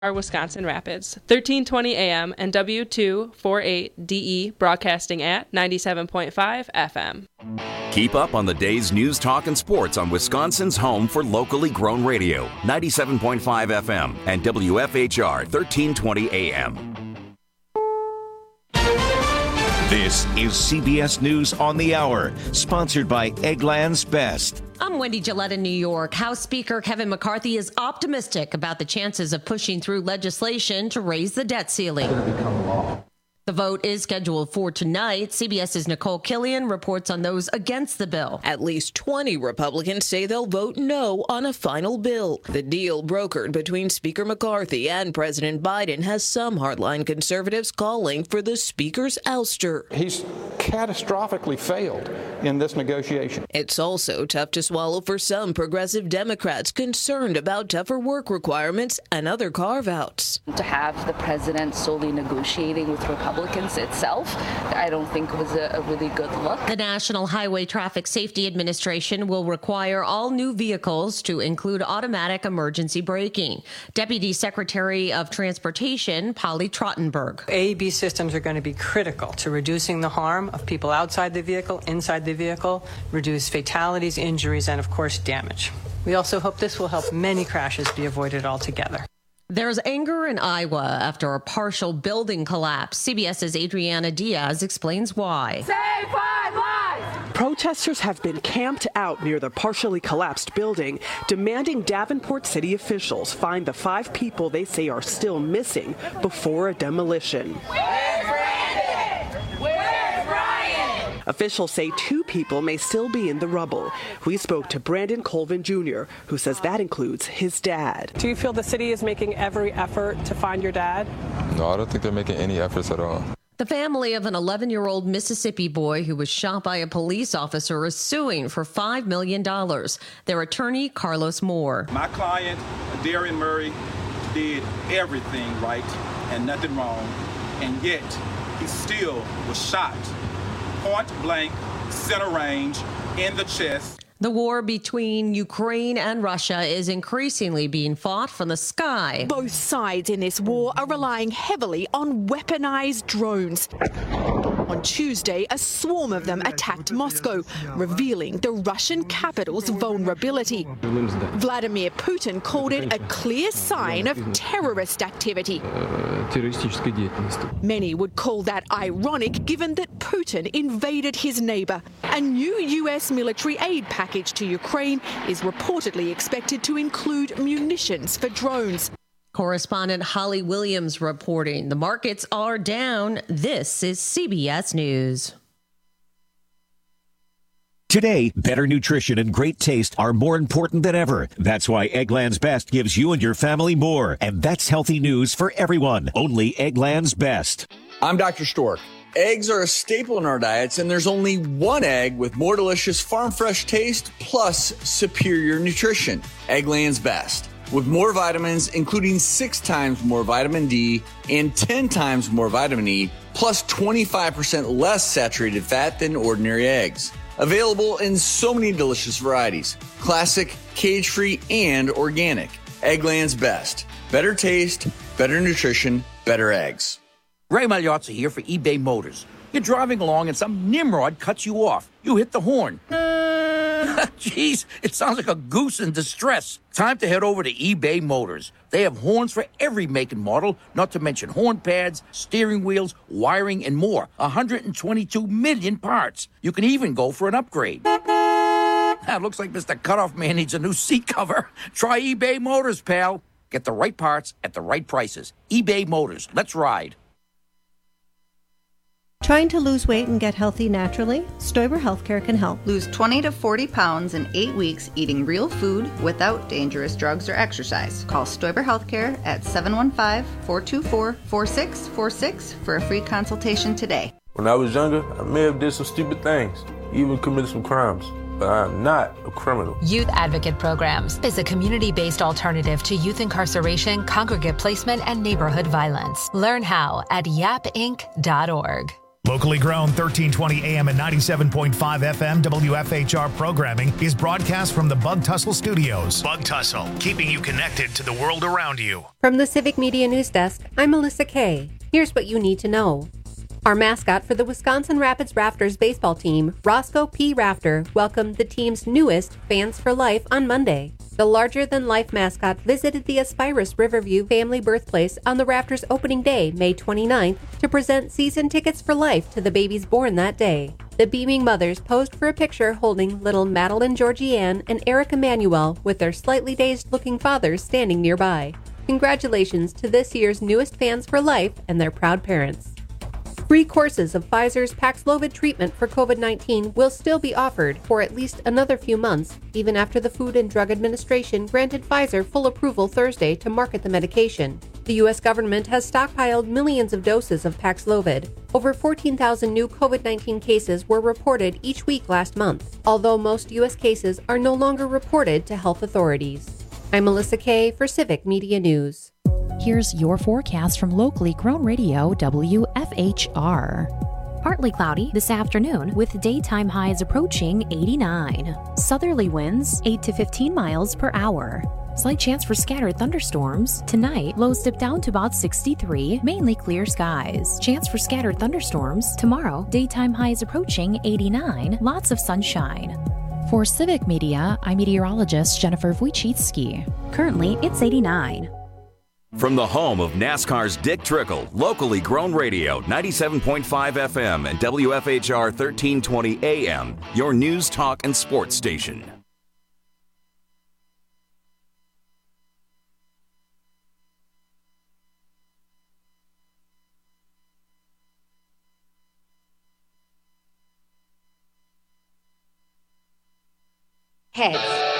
Wisconsin Rapids, 1320 AM and W248DE broadcasting at 97.5 FM. Keep up on the day's news, talk, and sports on Wisconsin's home for locally grown radio, 97.5 FM and WFHR 1320 AM. This is CBS News on the Hour, sponsored by Eggland's Best. I'm Wendy Gillette in New York. House Speaker Kevin McCarthy is optimistic about the chances of pushing through legislation to raise the debt ceiling. It's going to become law. The vote is scheduled for tonight. CBS's Nicole Killian reports on those against the bill. At least 20 Republicans say they'll vote no on a final bill. The deal brokered between Speaker McCarthy and President Biden has some hardline conservatives calling for the Speaker's ouster. He's catastrophically failed in this negotiation. It's also tough to swallow for some progressive Democrats concerned about tougher work requirements and other carve-outs. To have the president solely negotiating with Republicans itself, I don't think was a really good look. The National Highway Traffic Safety Administration will require all new vehicles to include automatic emergency braking. Deputy Secretary of Transportation, Polly Trottenberg. AEB systems are going to be critical to reducing the harm of people outside the vehicle, inside the vehicle, reduce fatalities, injuries, and of course damage. We also hope this will help many crashes be avoided altogether. There's anger in Iowa after a partial building collapse. CBS's Adriana Diaz explains why. Say 5 lives! Protesters have been camped out near the partially collapsed building, demanding Davenport city officials find the 5 people they say are still missing before a demolition. Where's Brandon? Where's Brian? Officials say 2 people may still be in the rubble. We spoke to Brandon Colvin Jr., who says that includes his dad. Do you feel the city is making every effort to find your dad? No, I don't think they're making any efforts at all. The family of an 11-year-old Mississippi boy who was shot by a police officer is suing for $5 million. Their attorney, Carlos Moore. My client, Darren Murray, did everything right and nothing wrong, and yet he still was shot point blank, center range, in the chest. The war between Ukraine and Russia is increasingly being fought from the sky. Both sides in this war are relying heavily on weaponized drones. On Tuesday, a swarm of them attacked Moscow, revealing the Russian capital's vulnerability. Vladimir Putin called it a clear sign of terrorist activity. Many would call that ironic, given that Putin invaded his neighbor. A new U.S. military aid package to Ukraine is reportedly expected to include munitions for drones. Correspondent Holly Williams reporting. The markets are down. This is CBS News. Today, better nutrition and great taste are more important than ever. That's why Eggland's Best gives you and your family more. And that's healthy news for everyone. Only Eggland's Best. I'm Dr. Stork. Eggs are a staple in our diets, and there's only one egg with more delicious farm-fresh taste plus superior nutrition. Eggland's Best. With more vitamins, including 6 times more vitamin D and 10 times more vitamin E, plus 25% less saturated fat than ordinary eggs. Available in so many delicious varieties. Classic, cage-free, and organic. Eggland's Best. Better taste, better nutrition, better eggs. Ray Magliozzi here for eBay Motors. You're driving along and some nimrod cuts you off. You hit the horn. Jeez, it sounds like a goose in distress. Time to head over to eBay Motors. They have horns for every make and model, not to mention horn pads, steering wheels, wiring, and more. 122 million parts. You can even go for an upgrade. Looks like Mr. Cutoff Man needs a new seat cover. Try eBay Motors, pal. Get the right parts at the right prices. eBay Motors. Let's ride. Trying to lose weight and get healthy naturally? Stoiber Healthcare can help. Lose 20 to 40 pounds in 8 weeks eating real food without dangerous drugs or exercise. Call Stoiber Healthcare at 715-424-4646 for a free consultation today. When I was younger, I may have did some stupid things, even committed some crimes. But I am not a criminal. Youth Advocate Programs is a community-based alternative to youth incarceration, congregate placement, and neighborhood violence. Learn how at yapinc.org. Locally grown 1320 AM and 97.5 FM WFHR programming is broadcast from the Bug Tussle Studios. Bug Tussle, keeping you connected to the world around you. From the Civic Media News Desk, I'm Melissa Kay. Here's what you need to know. Our mascot for the Wisconsin Rapids Rafters baseball team, Roscoe P. Rafter, welcomed the team's newest Fans for Life on Monday. The larger-than-life mascot visited the Aspirus Riverview family birthplace on the Rafters opening day, May 29th, to present season tickets for life to the babies born that day. The beaming mothers posed for a picture holding little Madeline Georgianne and Eric Emanuel with their slightly dazed-looking fathers standing nearby. Congratulations to this year's newest Fans for Life and their proud parents. Free courses of Pfizer's Paxlovid treatment for COVID-19 will still be offered for at least another few months, even after the Food and Drug Administration granted Pfizer full approval Thursday to market the medication. The U.S. government has stockpiled millions of doses of Paxlovid. Over 14,000 new COVID-19 cases were reported each week last month, although most U.S. cases are no longer reported to health authorities. I'm Melissa Kay for Civic Media News. Here's your forecast from locally grown radio WFHR. Partly cloudy this afternoon with daytime highs approaching 89. Southerly winds 8 to 15 miles per hour. Slight chance for scattered thunderstorms. Tonight, lows dip down to about 63, mainly clear skies. Chance for scattered thunderstorms. Tomorrow, daytime highs approaching 89, lots of sunshine. For Civic Media, I'm meteorologist Jennifer Wojcicki. Currently, it's 89. From the home of NASCAR's Dick Trickle, locally grown radio, 97.5 FM and WFHR 1320 AM, your news, talk, and sports station. Heads.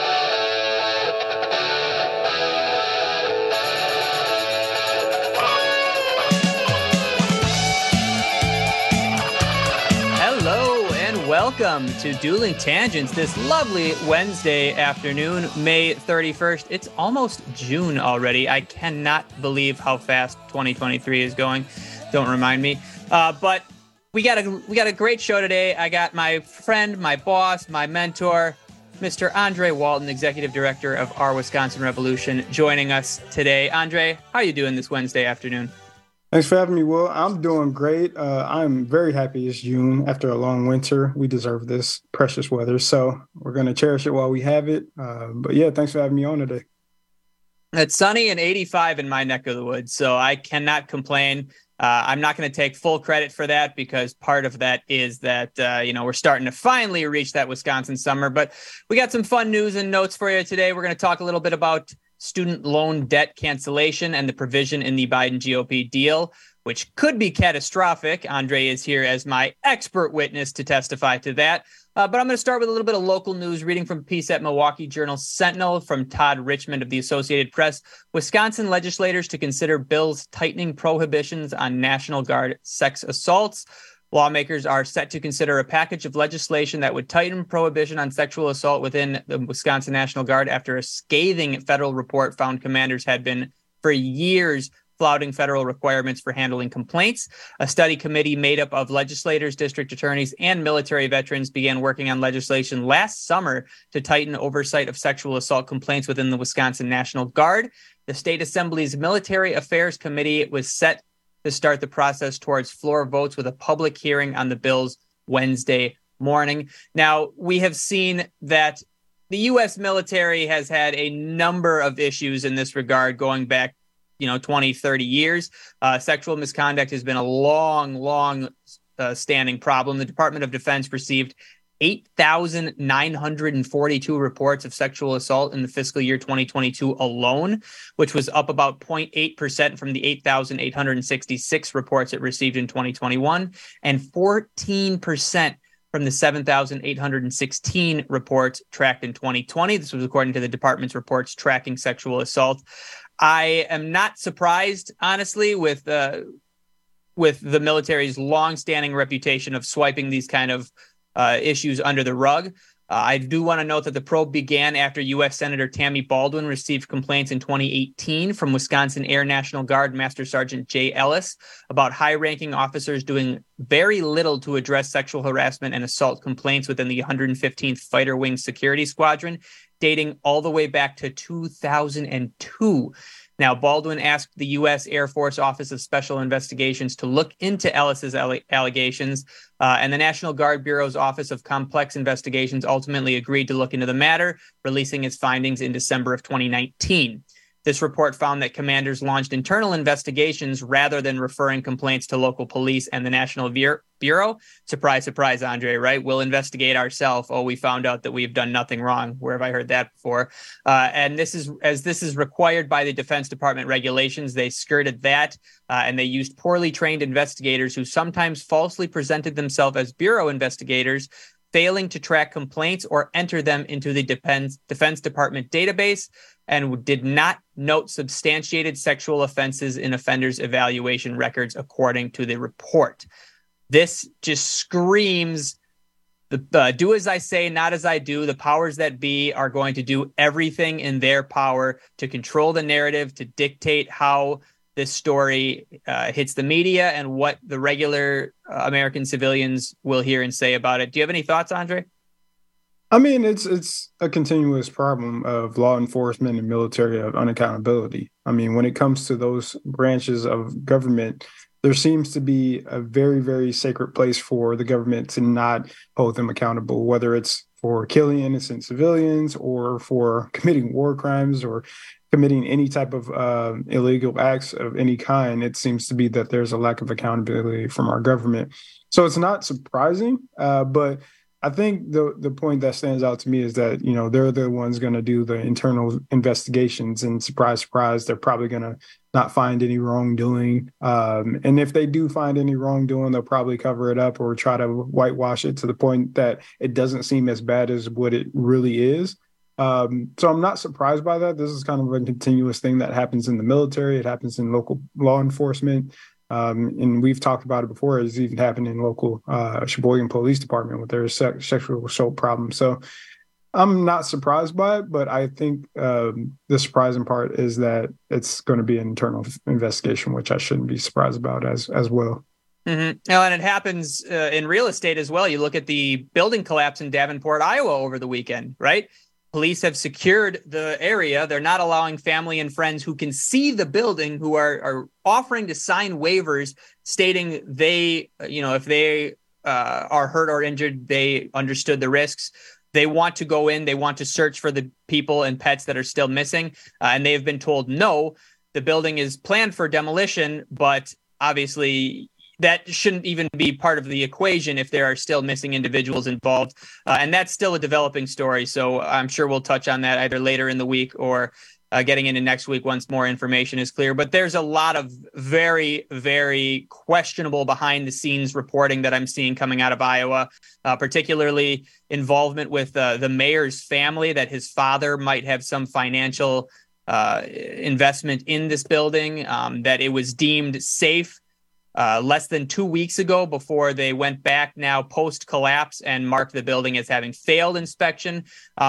Welcome to Dueling Tangents this lovely Wednesday afternoon, May 31st. It's almost June already. I cannot believe how fast 2023 is going. Don't remind me. But we got a great show today. I got my friend, my boss, my mentor, Mr. Andre Walton, Executive Director of Our Wisconsin Revolution, joining us today. Andre, how are you doing this Wednesday afternoon? Thanks for having me, Will. I'm doing great. I'm very happy it's June. After a long winter, we deserve this precious weather. So we're going to cherish it while we have it. But yeah, thanks for having me on today. It's sunny and 85 in my neck of the woods, so I cannot complain. I'm not going to take full credit for that because part of that is that, we're starting to finally reach that Wisconsin summer. But we got some fun news and notes for you today. We're going to talk a little bit about student loan debt cancellation and the provision in the Biden GOP deal, which could be catastrophic. Andre is here as my expert witness to testify to that. But I'm going to start with a little bit of local news, reading from a piece at Milwaukee Journal Sentinel from Todd Richmond of the Associated Press. Wisconsin legislators to consider bills tightening prohibitions on National Guard sex assaults. Lawmakers are set to consider a package of legislation that would tighten prohibition on sexual assault within the Wisconsin National Guard after a scathing federal report found commanders had been, for years, flouting federal requirements for handling complaints. A study committee made up of legislators, district attorneys, and military veterans began working on legislation last summer to tighten oversight of sexual assault complaints within the Wisconsin National Guard. The State Assembly's Military Affairs Committee was set to start the process towards floor votes with a public hearing on the bills Wednesday morning. Now, we have seen that the U.S. military has had a number of issues in this regard going back, 20, 30 years. Sexual misconduct has been a long standing problem. The Department of Defense received 8,942 reports of sexual assault in the fiscal year 2022 alone, which was up about 0.8% from the 8,866 reports it received in 2021, and 14% from the 7,816 reports tracked in 2020. This was according to the department's reports tracking sexual assault. I am not surprised, honestly, with the military's longstanding reputation of swiping these kind of issues under the rug. I do want to note that the probe began after U.S. Senator Tammy Baldwin received complaints in 2018 from Wisconsin Air National Guard Master Sergeant Jay Ellis about high-ranking officers doing very little to address sexual harassment and assault complaints within the 115th Fighter Wing Security Squadron, dating all the way back to 2002. Now, Baldwin asked the U.S. Air Force Office of Special Investigations to look into Ellis's allegations, and the National Guard Bureau's Office of Complex Investigations ultimately agreed to look into the matter, releasing its findings in December of 2019. This report found that commanders launched internal investigations rather than referring complaints to local police and the National Bureau. Surprise, surprise, Andre, right? We'll investigate ourselves. Oh, we found out that we've done nothing wrong. Where have I heard that before? And this is required by the Defense Department regulations. They skirted that, and they used poorly trained investigators who sometimes falsely presented themselves as Bureau investigators, failing to track complaints or enter them into the Defense Department database, and did not note substantiated sexual offenses in offenders' evaluation records, according to the report. This just screams, do as I say, not as I do. The powers that be are going to do everything in their power to control the narrative, to dictate how this story hits the media and what the regular American civilians will hear and say about it. Do you have any thoughts, Andre? I mean, it's a continuous problem of law enforcement and military of unaccountability. I mean, when it comes to those branches of government, there seems to be a very, very sacred place for the government to not hold them accountable, whether it's for killing innocent civilians or for committing war crimes or committing any type of illegal acts of any kind. It seems to be that there's a lack of accountability from our government. So it's not surprising, but I think the point that stands out to me is that, you know, they're the ones going to do the internal investigations, and surprise, surprise, they're probably going to not find any wrongdoing. And if they do find any wrongdoing, they'll probably cover it up or try to whitewash it to the point that it doesn't seem as bad as what it really is. So I'm not surprised by that. This is kind of a continuous thing that happens in the military. It happens in local law enforcement. And we've talked about it before. It's even happened in local Sheboygan Police Department with their sexual assault problem. So I'm not surprised by it, but I think the surprising part is that it's going to be an internal investigation, which I shouldn't be surprised about as well. Mm-hmm. Now, and it happens in real estate as well. You look at the building collapse in Davenport, Iowa over the weekend, right? Police have secured the area. They're not allowing family and friends who can see the building, who are offering to sign waivers stating they, you know, if they are hurt or injured, they understood the risks. They want to go in. They want to search for the people and pets that are still missing. And they have been told, no, the building is planned for demolition, but obviously that shouldn't even be part of the equation if there are still missing individuals involved. And that's still a developing story. So I'm sure we'll touch on that either later in the week or getting into next week once more information is clear. But there's a lot of very, very questionable behind the scenes reporting that I'm seeing coming out of Iowa, particularly involvement with the mayor's family, that his father might have some financial investment in this building, that it was deemed safe less than 2 weeks ago before they went back now post-collapse and marked the building as having failed inspection.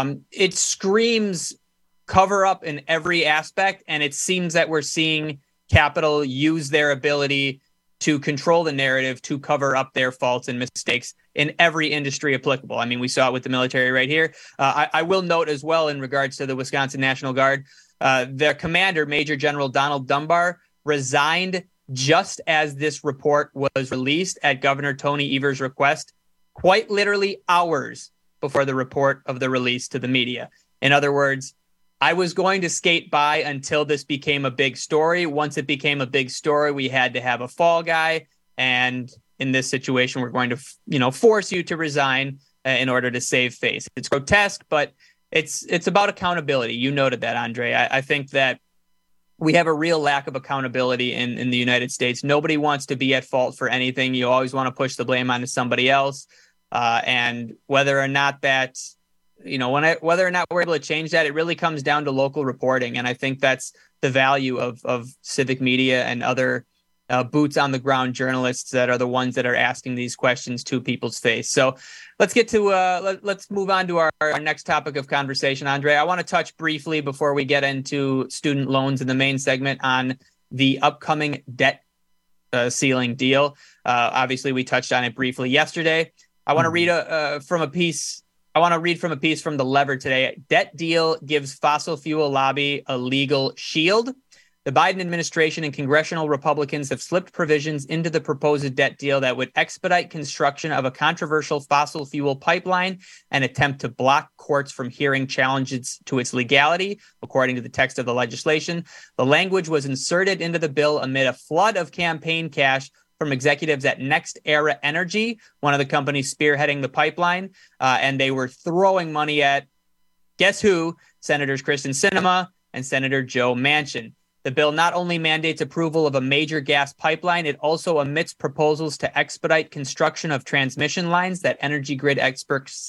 It screams cover up in every aspect, and it seems that we're seeing Capitol use their ability to control the narrative to cover up their faults and mistakes in every industry applicable. I mean, we saw it with the military right here. I will note as well in regards to the Wisconsin National Guard, their commander, Major General Donald Dunbar, resigned just as this report was released at Governor Tony Evers' request, quite literally hours before the report of the release to the media. In other words, I was going to skate by until this became a big story. Once it became a big story, we had to have a fall guy. And in this situation, we're going to, force you to resign in order to save face. It's grotesque, but it's about accountability. You noted that, Andre. I think that we have a real lack of accountability in the United States. Nobody wants to be at fault for anything. You always want to push the blame onto somebody else. And whether or not that, whether or not we're able to change that, it really comes down to local reporting. And I think that's the value of civic media and other boots on the ground journalists that are the ones that are asking these questions to people's face. So let's get to let's move on to our next topic of conversation, Andre. I want to touch briefly before we get into student loans in the main segment on the upcoming debt ceiling deal. Obviously, we touched on it briefly yesterday. I want to read from a piece. I want to read from a piece from The Lever today. Debt deal gives fossil fuel lobby a legal shield. The Biden administration and congressional Republicans have slipped provisions into the proposed debt deal that would expedite construction of a controversial fossil fuel pipeline and attempt to block courts from hearing challenges to its legality, according to the text of the legislation. The language was inserted into the bill amid a flood of campaign cash from executives at NextEra Energy, one of the companies spearheading the pipeline, and they were throwing money at, guess who? Senators Kristen Sinema and Senator Joe Manchin. The bill not only mandates approval of a major gas pipeline, it also omits proposals to expedite construction of transmission lines that energy grid experts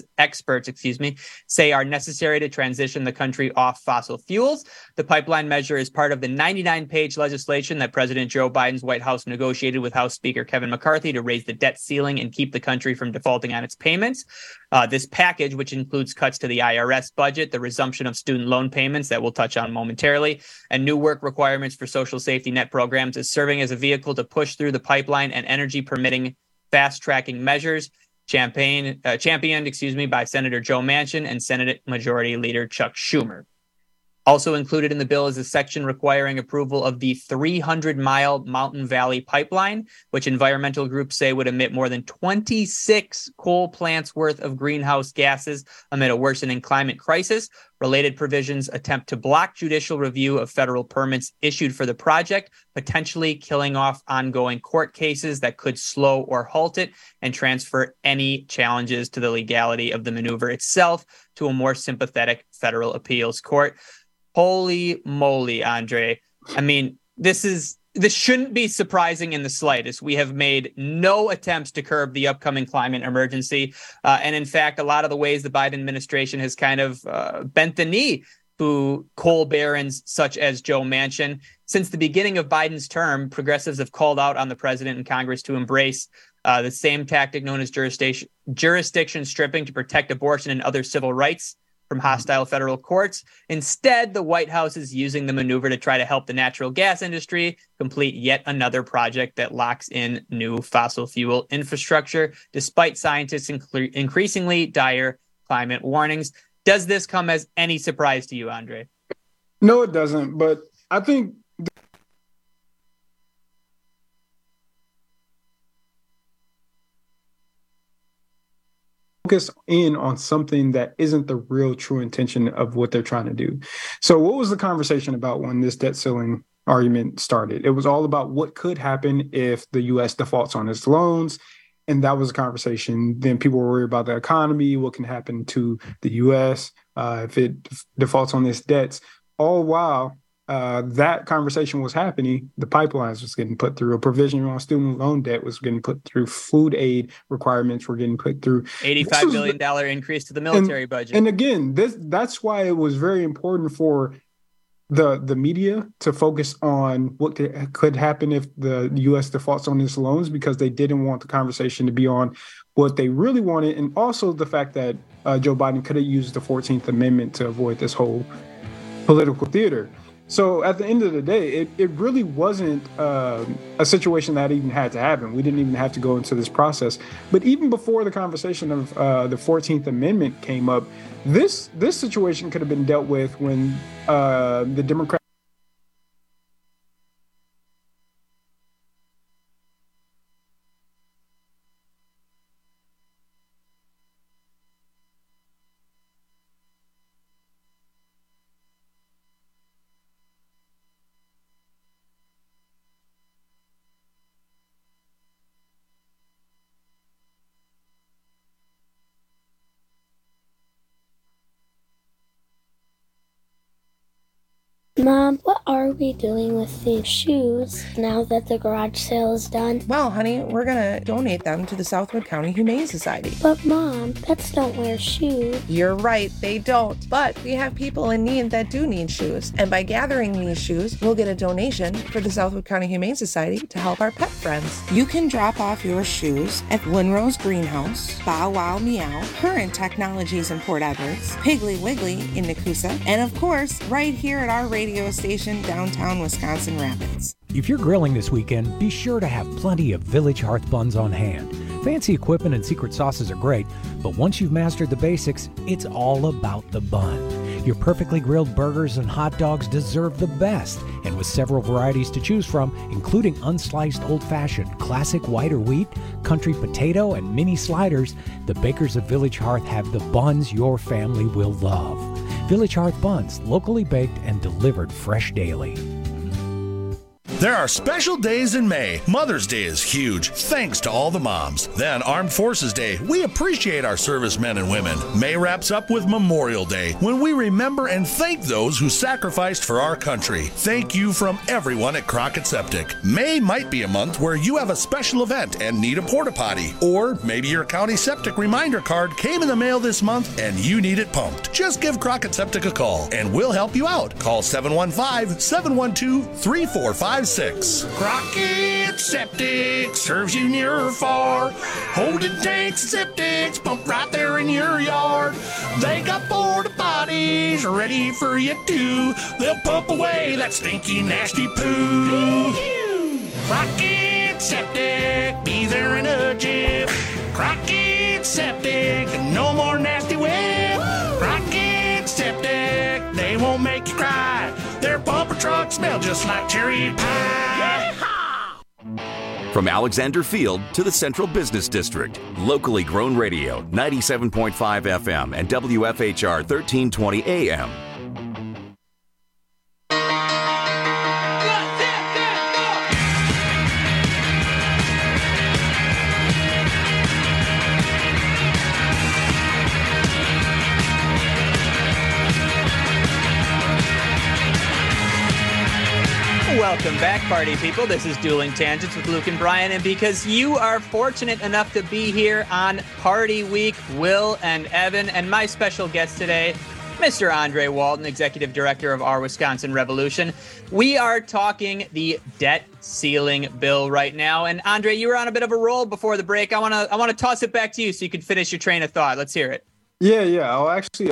say are necessary to transition the country off fossil fuels. The pipeline measure is part of the 99-page legislation that President Joe Biden's White House negotiated with House Speaker Kevin McCarthy to raise the debt ceiling and keep the country from defaulting on its payments. This package, which includes cuts to the IRS budget, the resumption of student loan payments that we'll touch on momentarily, and new work requirements for social safety net programs, is serving as a vehicle to push through the pipeline and energy permitting fast-tracking measures championed by Senator Joe Manchin and Senate Majority Leader Chuck Schumer. Also included in the bill is a section requiring approval of the 300-mile Mountain Valley Pipeline, which environmental groups say would emit more than 26 coal plants worth of greenhouse gases amid a worsening climate crisis. Related provisions attempt to block judicial review of federal permits issued for the project, potentially killing off ongoing court cases that could slow or halt it and transfer any challenges to the legality of the maneuver itself to a more sympathetic federal appeals court. Holy moly, Andre. I mean, this shouldn't be surprising in the slightest. We have made no attempts to curb the upcoming climate emergency. And in fact, a lot of the ways the Biden administration has kind of bent the knee to coal barons such as Joe Manchin. Since the beginning of Biden's term, progressives have called out on the president and Congress to embrace the same tactic known as jurisdiction stripping to protect abortion and other civil rights from hostile federal courts. Instead, the White House is using the maneuver to try to help the natural gas industry complete yet another project that locks in new fossil fuel infrastructure, despite scientists' increasingly dire climate warnings. Does this come as any surprise to you, Andre? No, it doesn't. But I think focus in on something that isn't the real true intention of what they're trying to do. So what was the conversation about when this debt ceiling argument started? It was all about what could happen if the U.S. defaults on its loans. And that was a conversation. Then people were worried about the economy, what can happen to the U.S. If it defaults on its debts. All while that conversation was happening, the pipelines was getting put through. A provision on student loan debt was getting put through. Food aid requirements were getting put through. $85 billion increase to the military budget. And again, that's why it was very important for the media to focus on what could happen if the U.S. defaults on its loans, because they didn't want the conversation to be on what they really wanted. And also the fact that Joe Biden could have used the 14th Amendment to avoid this whole political theater. So at the end of the day, it really wasn't a situation that even had to happen. We didn't even have to go into this process. But even before the conversation of the 14th Amendment came up, this situation could have been dealt with when the Democrats. Mom, what are we doing with these shoes now that the garage sale is done? Well, honey, we're going to donate them to the Southwood County Humane Society. But Mom, pets don't wear shoes. You're right, they don't. But we have people in need that do need shoes. And by gathering these shoes, we'll get a donation for the Southwood County Humane Society to help our pet friends. You can drop off your shoes at Winrose Greenhouse, Bow Wow Meow, Current Technologies in Port Edwards, Piggly Wiggly in Nakusa, and of course, right here at our radio station downtown Wisconsin Rapids. If you're grilling this weekend, be sure to have plenty of Village Hearth buns on hand. Fancy equipment and secret sauces are great, but once you've mastered the basics, it's all about the bun. Your perfectly grilled burgers and hot dogs deserve the best, and with several varieties to choose from, including unsliced old-fashioned, classic white or wheat, country potato, and mini sliders, the bakers of Village Hearth have the buns your family will love. Village Hearth buns, locally baked and delivered fresh daily. There are special days in May. Mother's Day is huge, thanks to all the moms. Then Armed Forces Day. We appreciate our servicemen and women. May wraps up with Memorial Day, when we remember and thank those who sacrificed for our country. Thank you from everyone at Crockett Septic. May might be a month where you have a special event and need a porta potty. Or maybe your county septic reminder card came in the mail this month and you need it pumped. Just give Crockett Septic a call and we'll help you out. Call 715-712-3456. Crockett Septic serves you near or far. Holding tanks and septics pumped right there in your yard. They got porta potties ready for you too. They'll pump away that stinky, nasty poo. Crockett Septic, be there in a jiff. Crockett Septic, no more nasty whip. Crockett Septic, they won't make you cry. Their bumper trucks smell just like cherry pie. From Alexander Field to the Central Business District, locally grown radio, 97.5 FM and WFHR 1320 AM. Welcome back, party people. This is Dueling Tangents with Luke and Brian, and because you are fortunate enough to be here on Party Week, Will and Evan, and my special guest today, Mr. Andre Walton, Executive Director of Our Wisconsin Revolution. We are talking the debt ceiling bill right now, and Andre, you were on a bit of a roll before the break. I want to toss it back to you so you can finish your train of thought. Let's hear it. Yeah. I'll actually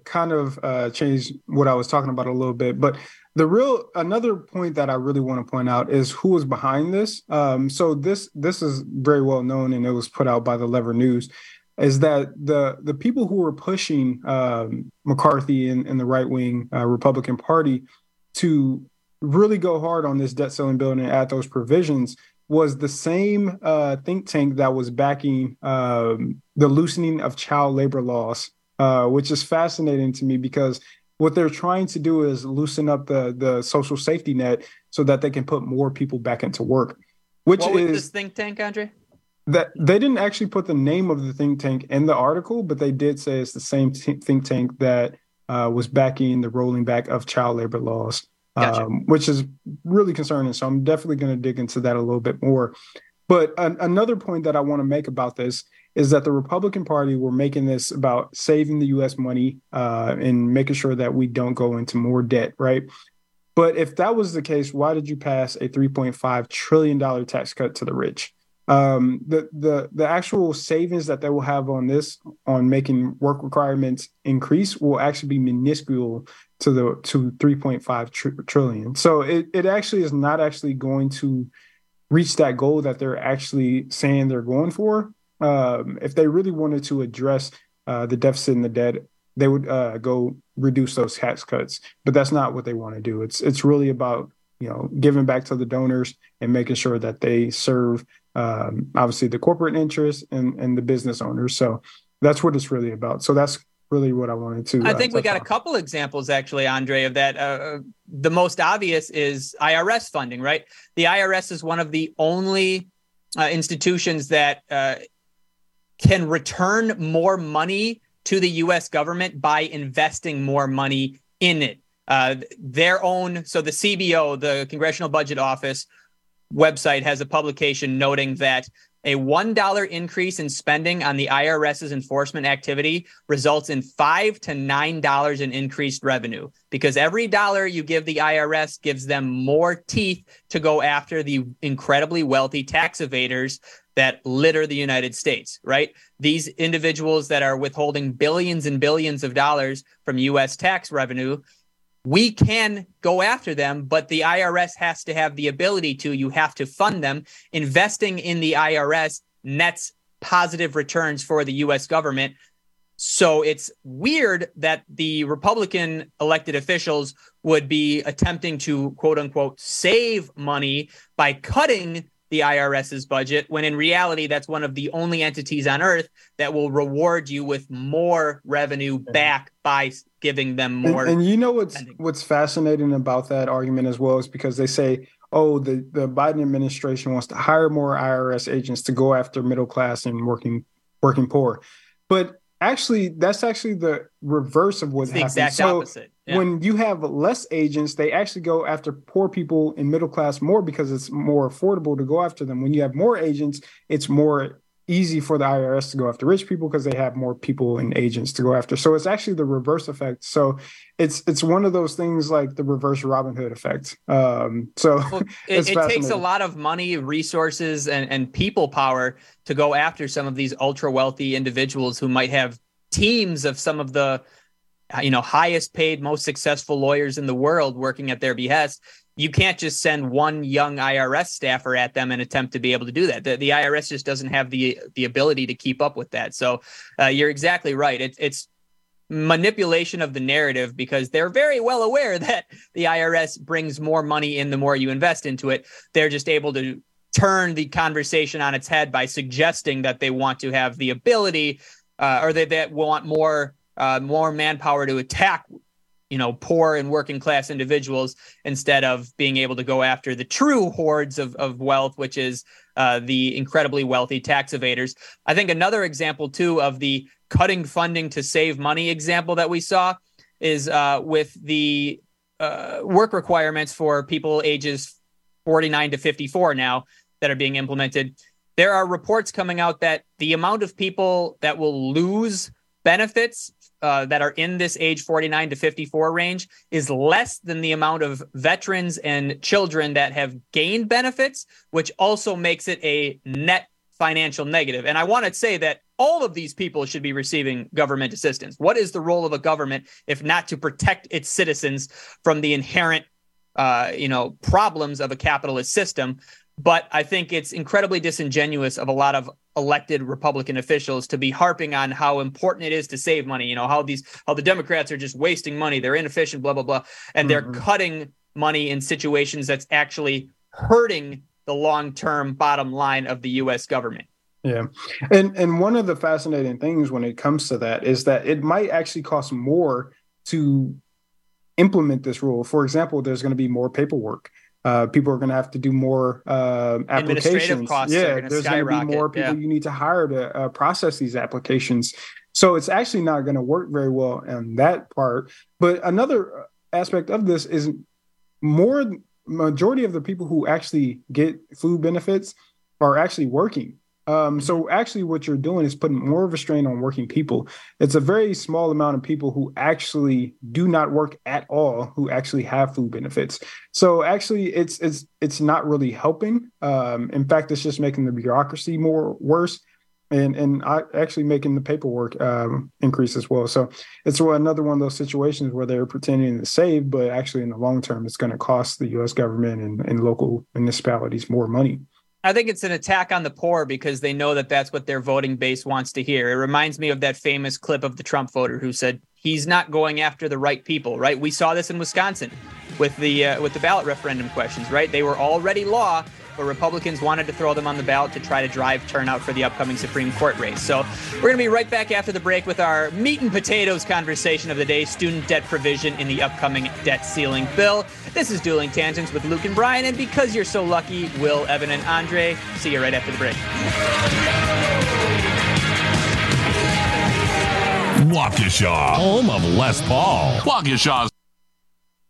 change what I was talking about a little bit, but another point that I really want to point out is who was behind this. So this is very well known, and it was put out by the Lever News, is that the people who were pushing McCarthy and the right-wing Republican Party to really go hard on this debt ceiling bill and add those provisions was the same think tank that was backing the loosening of child labor laws, which is fascinating to me because what they're trying to do is loosen up the social safety net so that they can put more people back into work. What was this think tank, Andre? That they didn't actually put the name of the think tank in the article, but they did say it's the same think tank that was backing the rolling back of child labor laws, gotcha. Which is really concerning. So I'm definitely going to dig into that a little bit more. But another point that I want to make about this is that the Republican Party were making this about saving the U.S. money and making sure that we don't go into more debt, right? But if that was the case, why did you pass a $3.5 trillion tax cut to the rich? The actual savings that they will have on this, on making work requirements increase, will actually be minuscule to 3.5 trillion. So it actually is not actually going to reach that goal that they're actually saying they're going for. If they really wanted to address the deficit and the debt, they would go reduce those tax cuts. But that's not what they want to do. It's really about, giving back to the donors and making sure that they serve, obviously, the corporate interests and the business owners. So that's what it's really about. So that's really what I wanted to. I think we got a couple examples, actually, Andre, of that. The most obvious is IRS funding, right? The IRS is one of the only institutions that can return more money to the U.S. government by investing more money in it. their own. So the CBO, the Congressional Budget Office website, has a publication noting that a $1 increase in spending on the IRS's enforcement activity results in $5 to $9 in increased revenue, because every dollar you give the IRS gives them more teeth to go after the incredibly wealthy tax evaders that litter the United States, right? These individuals that are withholding billions and billions of dollars from U.S. tax revenue, we can go after them, but the IRS has to have the ability to. You have to fund them. Investing in the IRS nets positive returns for the U.S. government. So it's weird that the Republican elected officials would be attempting to, quote unquote, save money by cutting the IRS's budget, when in reality, that's one of the only entities on earth that will reward you with more revenue back by giving them more. And you know what's fascinating about that argument as well is because they say, oh, the Biden administration wants to hire more IRS agents to go after middle class and working poor. But actually, that's actually the reverse of what happens. The exact opposite. Yeah. When you have less agents, they actually go after poor people in middle class more because it's more affordable to go after them. When you have more agents, it's more easy for the IRS to go after rich people because they have more people and agents to go after. So it's actually the reverse effect. So it's one of those things like the reverse Robin Hood effect. It takes a lot of money, resources, and people power to go after some of these ultra wealthy individuals who might have teams of some of the highest paid, most successful lawyers in the world working at their behest. You can't just send one young IRS staffer at them and attempt to be able to do that. The IRS just doesn't have the ability to keep up with that. So you're exactly right. It's manipulation of the narrative, because they're very well aware that the IRS brings more money in the more you invest into it. They're just able to turn the conversation on its head by suggesting that they want to have the ability or they want more manpower to attack poor and working class individuals instead of being able to go after the true hordes of wealth, which is the incredibly wealthy tax evaders. I think another example, too, of the cutting funding to save money example that we saw is with the work requirements for people ages 49 to 54 now that are being implemented. There are reports coming out that the amount of people that will lose benefits that are in this age 49 to 54 range is less than the amount of veterans and children that have gained benefits, which also makes it a net financial negative. And I want to say that all of these people should be receiving government assistance. What is the role of a government if not to protect its citizens from the inherent problems of a capitalist system? But I think it's incredibly disingenuous of a lot of elected Republican officials to be harping on how important it is to save money. How the Democrats are just wasting money. They're inefficient, blah, blah, blah. And they're cutting money in situations that's actually hurting the long-term bottom line of the U.S. government. Yeah. And one of the fascinating things when it comes to that is that it might actually cost more to implement this rule. For example, there's going to be more paperwork. People are going to have to do more applications. Costs there's going to be more people you need to hire to process these applications. So it's actually not going to work very well on that part. But another aspect of this is majority of the people who actually get food benefits are actually working. So actually what you're doing is putting more of a strain on working people. It's a very small amount of people who actually do not work at all, who actually have food benefits. So actually it's not really helping. In fact, it's just making the bureaucracy worse and actually making the paperwork increase as well. So it's another one of those situations where they're pretending to save, but actually in the long term, it's going to cost the U.S. government and local municipalities more money. I think it's an attack on the poor because they know that that's what their voting base wants to hear. It reminds me of that famous clip of the Trump voter who said he's not going after the right people, right? We saw this in Wisconsin with the ballot referendum questions, right? They were already law, but Republicans wanted to throw them on the ballot to try to drive turnout for the upcoming Supreme Court race. So we're going to be right back after the break with our meat and potatoes conversation of the day, student debt provision in the upcoming debt ceiling bill. This is Dueling Tangents with Luke and Brian, and because you're so lucky, Will, Evan, and Andre. See you right after the break. Waukesha, home of Les Paul. Waukesha's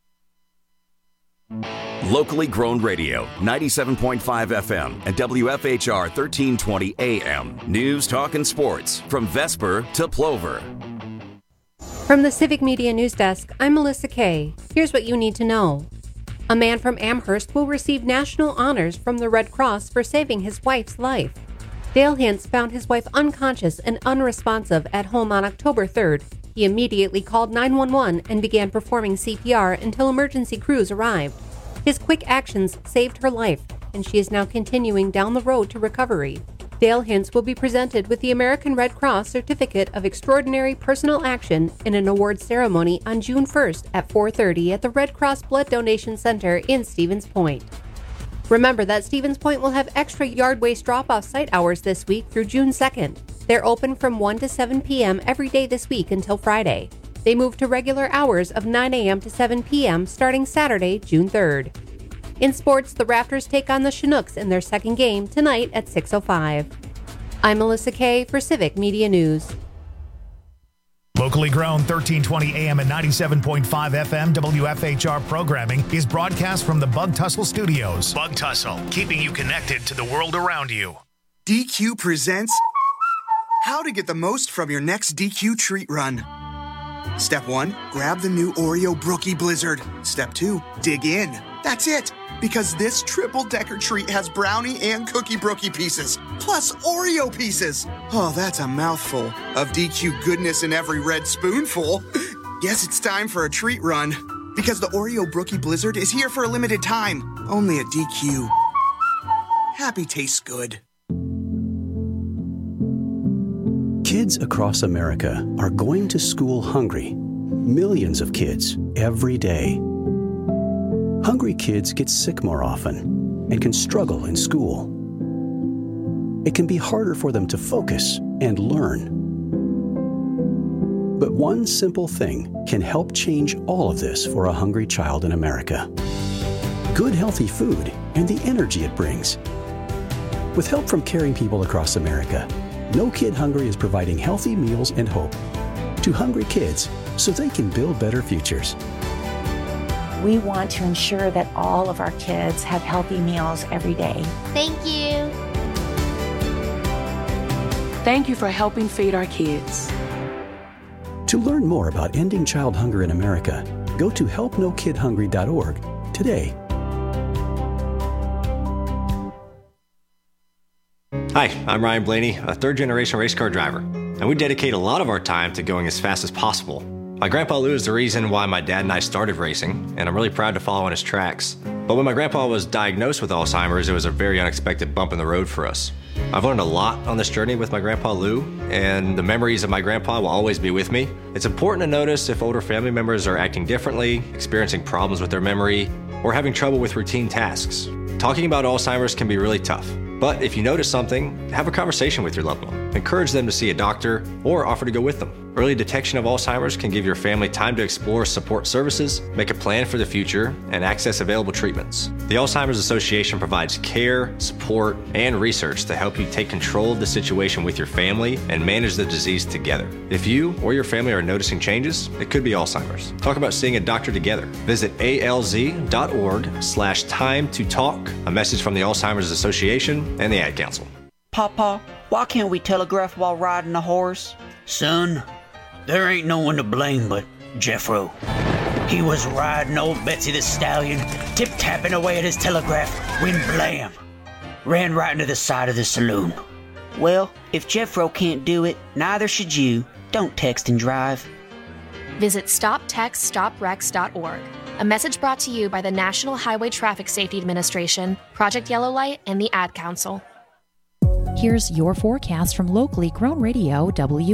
Locally grown radio, 97.5 FM and WFHR 1320 AM. News, talk, and sports from Vesper to Plover. From the Civic Media News Desk, I'm Melissa Kay. Here's what you need to know. A man from Amherst will receive national honors from the Red Cross for saving his wife's life. Dale Hintz found his wife unconscious and unresponsive at home on October 3rd. He immediately called 911 and began performing CPR until emergency crews arrived. His quick actions saved her life, and she is now continuing down the road to recovery. Dale Hintz will be presented with the American Red Cross Certificate of Extraordinary Personal Action in an award ceremony on June 1st at 4:30 at the Red Cross Blood Donation Center in Stevens Point. Remember that Stevens Point will have extra yard waste drop-off site hours this week through June 2nd. They're open from 1 to 7 p.m. every day this week until Friday. They move to regular hours of 9 a.m. to 7 p.m. starting Saturday, June 3rd. In sports, the Raptors take on the Chinooks in their second game tonight at 6:05. I'm Melissa Kay for Civic Media News. Locally grown 1320 AM and 97.5 FM WFHR programming is broadcast from the Bug Tussle Studios. Bug Tussle, keeping you connected to the world around you. DQ presents how to get the most from your next DQ treat run. Step 1, grab the new Oreo Brookie Blizzard. Step 2, dig in. That's it, because this triple-decker treat has brownie and cookie brookie pieces, plus Oreo pieces. Oh, that's a mouthful of DQ goodness in every red spoonful. Guess it's time for a treat run, because the Oreo Brookie Blizzard is here for a limited time, only at DQ. Happy tastes good. Kids across America are going to school hungry. Millions of kids every day. Hungry kids get sick more often and can struggle in school. It can be harder for them to focus and learn. But one simple thing can help change all of this for a hungry child in America. Good, healthy food and the energy it brings. With help from caring people across America, No Kid Hungry is providing healthy meals and hope to hungry kids so they can build better futures. We want to ensure that all of our kids have healthy meals every day. Thank you. Thank you for helping feed our kids. To learn more about ending child hunger in America, go to helpnokidhungry.org today. Hi, I'm Ryan Blaney, a third-generation race car driver, and we dedicate a lot of our time to going as fast as possible. My grandpa Lou is the reason why my dad and I started racing, and I'm really proud to follow in his tracks. But when my grandpa was diagnosed with Alzheimer's, it was a very unexpected bump in the road for us. I've learned a lot on this journey with my grandpa Lou, and the memories of my grandpa will always be with me. It's important to notice if older family members are acting differently, experiencing problems with their memory, or having trouble with routine tasks. Talking about Alzheimer's can be really tough. But if you notice something, have a conversation with your loved one. Encourage them to see a doctor or offer to go with them. Early detection of Alzheimer's can give your family time to explore support services, make a plan for the future, and access available treatments. The Alzheimer's Association provides care, support, and research to help you take control of the situation with your family and manage the disease together. If you or your family are noticing changes, it could be Alzheimer's. Talk about seeing a doctor together. Visit alz.org/time to talk. A message from the Alzheimer's Association and the Ad Council. Papa, why can't we telegraph while riding a horse? Son, there ain't no one to blame but Jeffro. He was riding old Betsy the Stallion, tip-tapping away at his telegraph, when blam! Ran right into the side of the saloon. Well, if Jeffro can't do it, neither should you. Don't text and drive. Visit StopTextStopWrecks.org. A message brought to you by the National Highway Traffic Safety Administration, Project Yellow Light, and the Ad Council. Here's your forecast from locally grown radio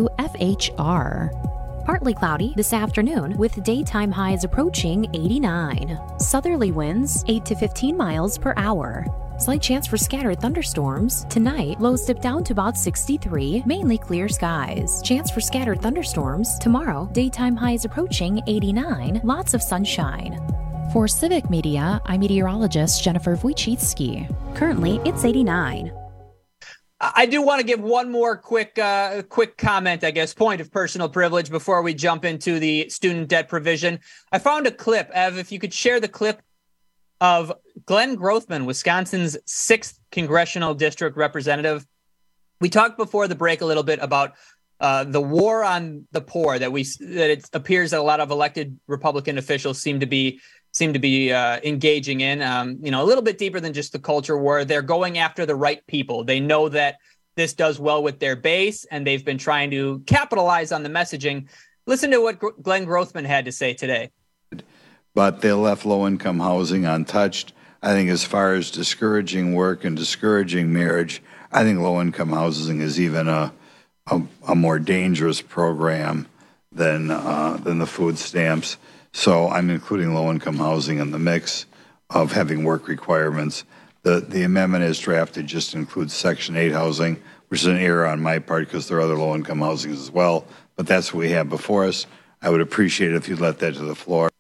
WFHR. Partly cloudy this afternoon with daytime highs approaching 89. Southerly winds 8 to 15 miles per hour. Slight chance for scattered thunderstorms. Tonight, lows dip down to about 63, mainly clear skies. Chance for scattered thunderstorms. Tomorrow, daytime highs approaching 89, lots of sunshine. For Civic Media, I'm meteorologist Jennifer Wojcicki. Currently, it's 89. I do want to give one more quick comment, I guess, point of personal privilege before we jump into the student debt provision. I found a clip. Ev, if you could share the clip. of Glenn Grothman, Wisconsin's 6th congressional district representative. We talked before the break a little bit about the war on the poor that it appears that a lot of elected Republican officials seem to be engaging in. A little bit deeper than just the culture war. They're going after the right people. They know that this does well with their base, and they've been trying to capitalize on the messaging. Listen to what Glenn Grothman had to say today. But they left low-income housing untouched. I think as far as discouraging work and discouraging marriage, I think low-income housing is even a more dangerous program than the food stamps. So I'm including low-income housing in the mix of having work requirements. The amendment as drafted just includes Section 8 housing, which is an error on my part because there are other low-income housings as well. But that's what we have before us. I would appreciate it if you'd let that to the floor.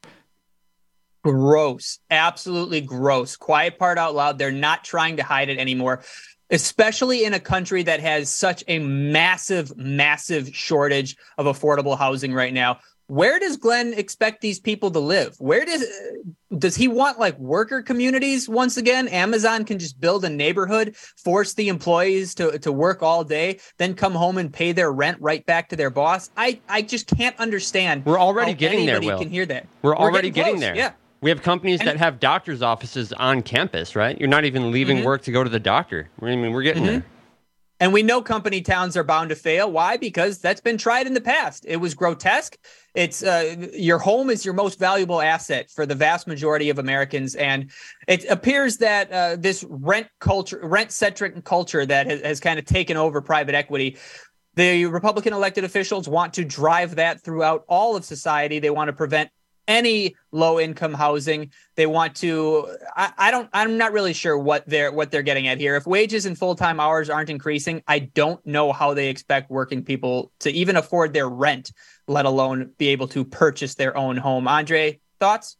Gross. Absolutely gross. Quiet part out loud. They're not trying to hide it anymore, especially in a country that has such a massive, massive shortage of affordable housing right now. Where does Glenn expect these people to live? Where does he want like worker communities once again? Amazon can just build a neighborhood, force the employees to work all day, then come home and pay their rent right back to their boss. I just can't understand. We're already getting there, Will. Can hear that. We're already getting there. Yeah. We have companies that have doctor's offices on campus, right? You're not even leaving work to go to the doctor. I mean, we're getting there. And we know company towns are bound to fail. Why? Because that's been tried in the past. It was grotesque. It's your home is your most valuable asset for the vast majority of Americans. And it appears that this rent-centric culture that has kind of taken over private equity, the Republican elected officials want to drive that throughout all of society. They want to prevent any low-income housing. They want to. I'm not really sure what they're getting at here. If wages and full-time hours aren't increasing, I don't know how they expect working people to even afford their rent, let alone be able to purchase their own home. Andre, thoughts?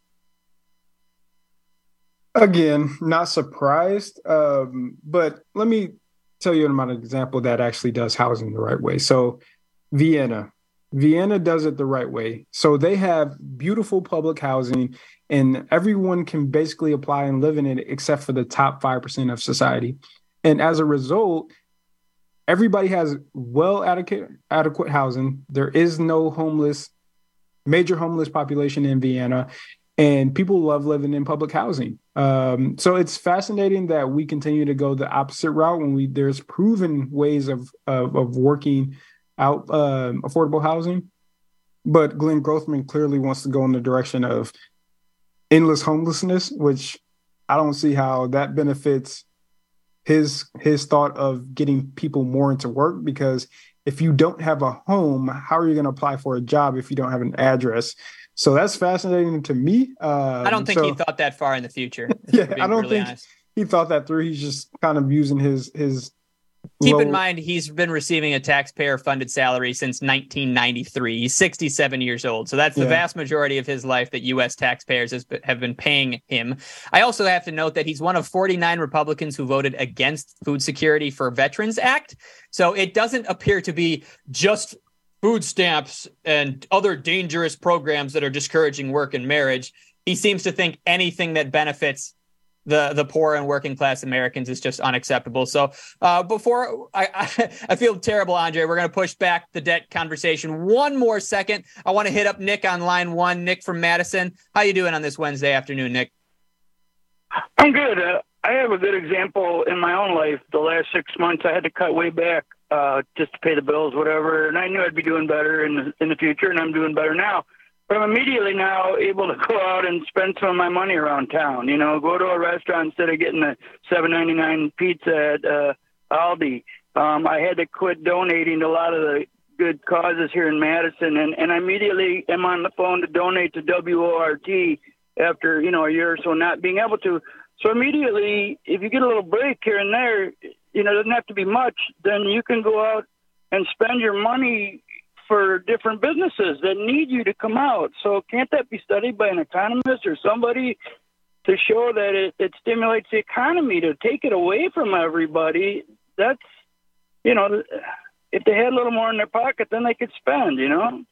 Again, not surprised, but let me tell you about an example that actually does housing the right way. So, Vienna does it the right way. So they have beautiful public housing and everyone can basically apply and live in it except for the top 5% of society. And as a result, everybody has adequate housing. There is no major homeless population in Vienna, and people love living in public housing. So it's fascinating that we continue to go the opposite route when there's proven ways of working out affordable housing. But Glenn Grothman clearly wants to go in the direction of endless homelessness, which I don't see how that benefits his thought of getting people more into work, because if you don't have a home, how are you going to apply for a job if you don't have an address? So that's fascinating to me. I don't think he thought that far in the future. Yeah, I don't think he thought that through. He's just kind of using his Keep in mind, he's been receiving a taxpayer-funded salary since 1993. He's 67 years old. So that's the vast majority of his life that U.S. taxpayers have been paying him. I also have to note that he's one of 49 Republicans who voted against Food Security for Veterans Act. So it doesn't appear to be just food stamps and other dangerous programs that are discouraging work and marriage. He seems to think anything that benefits the poor and working class Americans is just unacceptable. So before I feel terrible, Andre, we're going to push back the debt conversation one more second. I want to hit up Nick on line one. Nick from Madison. How you doing on this Wednesday afternoon, Nick? I'm good. I have a good example in my own life. The last 6 months, I had to cut way back just to pay the bills, whatever. And I knew I'd be doing better in the future, and I'm doing better now. But I'm immediately now able to go out and spend some of my money around town. You know, go to a restaurant instead of getting a $7.99 pizza at Aldi. I had to quit donating to a lot of the good causes here in Madison, and I immediately am on the phone to donate to WORT after, a year or so not being able to. So immediately, if you get a little break here and there, it doesn't have to be much, then you can go out and spend your money for different businesses that need you to come out. So can't that be studied by an economist or somebody to show that it stimulates the economy, to take it away from everybody? That's, if they had a little more in their pocket, then they could spend,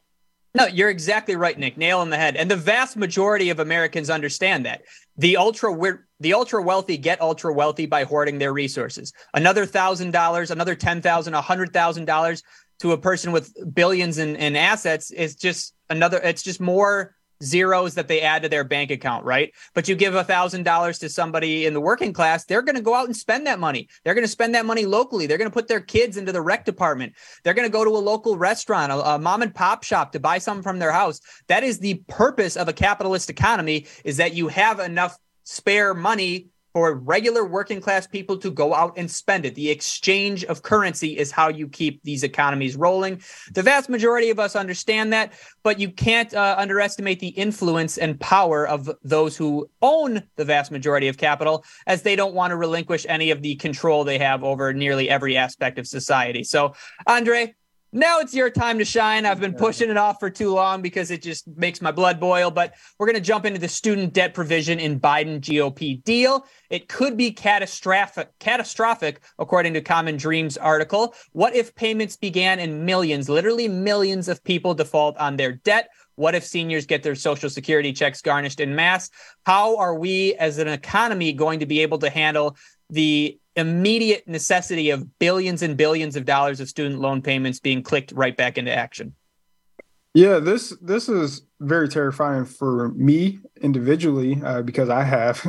No, you're exactly right, Nick. Nail on the head. And the vast majority of Americans understand that. The ultra wealthy get ultra wealthy by hoarding their resources. Another $1,000, another $10,000, $100,000 to a person with billions in assets is just it's just more zeros that they add to their bank account, right? But you give $1,000 to somebody in the working class, they're going to go out and spend that money. They're going to spend that money locally. They're going to put their kids into the rec department. They're going to go to a local restaurant, a mom and pop shop to buy something from their house. That is the purpose of a capitalist economy, is that you have enough spare money for regular working class people to go out and spend it. The exchange of currency is how you keep these economies rolling. The vast majority of us understand that, but you can't underestimate the influence and power of those who own the vast majority of capital, as they don't want to relinquish any of the control they have over nearly every aspect of society. So, Andre, now it's your time to shine. I've been pushing it off for too long because it just makes my blood boil, but we're going to jump into the student debt provision in Biden GOP deal. It could be catastrophic, according to Common Dreams article. What if payments began and millions, literally millions of people default on their debt? What if seniors get their Social Security checks garnished en masse? How are we as an economy going to be able to handle the immediate necessity of billions and billions of dollars of student loan payments being clicked right back into action? Yeah, this is very terrifying for me individually because I have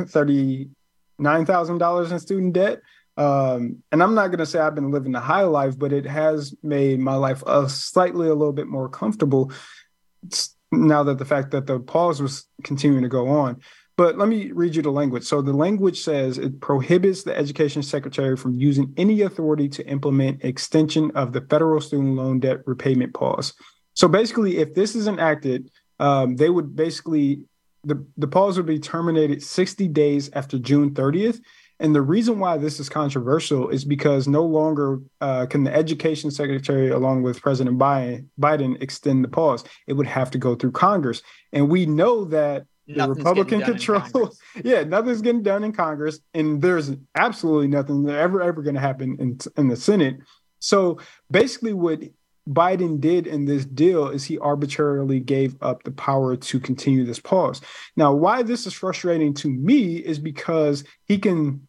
$39,000 in student debt. And I'm not going to say I've been living the high life, but it has made my life a little bit more comfortable now that the fact that the pause was continuing to go on. But let me read you the language. So the language says it prohibits the education secretary from using any authority to implement extension of the federal student loan debt repayment pause. So basically, if this is enacted, they would basically, the pause would be terminated 60 days after June 30th. And the reason why this is controversial is because no longer can the education secretary, along with President Biden, extend the pause. It would have to go through Congress. And we know that the Republican control, nothing's getting done in Congress, and there's absolutely nothing ever going to happen in the Senate. So basically what Biden did in this deal is he arbitrarily gave up the power to continue this pause. Now, why this is frustrating to me is because he can